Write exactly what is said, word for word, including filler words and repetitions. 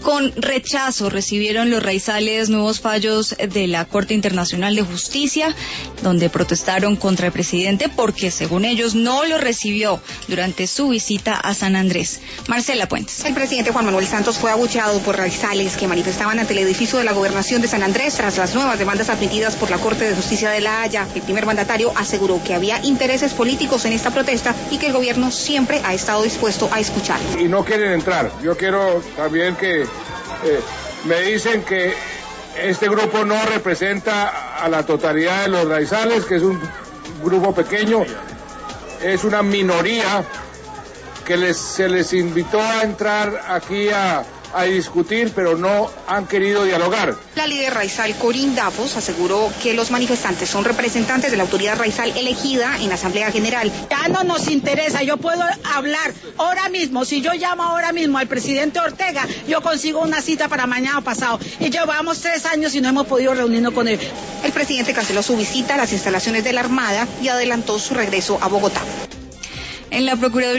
Con rechazo recibieron los raizales nuevos fallos de la Corte Internacional de Justicia, donde protestaron contra el presidente porque, según ellos, no lo recibió durante su visita a San Andrés. Marcela Puentes. El presidente Juan Manuel Santos fue abucheado por raizales que manifestaban ante el edificio de la Gobernación de San Andrés tras las nuevas demandas admitidas por la Corte de Justicia de La Haya. El primer mandatario aseguró que había intereses políticos en esta protesta y que el gobierno siempre ha estado dispuesto a escuchar. Y no quieren entrar. Yo quiero también que Eh, me dicen que este grupo no representa a la totalidad de los raizales, que es un grupo pequeño, es una minoría que les, se les invitó a entrar aquí a, a discutir, pero no han querido dialogar. La líder raizal Corín Dafos aseguró que los manifestantes son representantes de la autoridad raizal elegida en la Asamblea General. Ya no nos interesa, yo puedo hablar ahora mismo, si yo llamo ahora mismo al presidente Ortega, yo consigo una cita para mañana pasado, y llevamos tres años y no hemos podido reunirnos con él. El presidente canceló su visita a las instalaciones de la Armada y adelantó su regreso a Bogotá. En la Procuraduría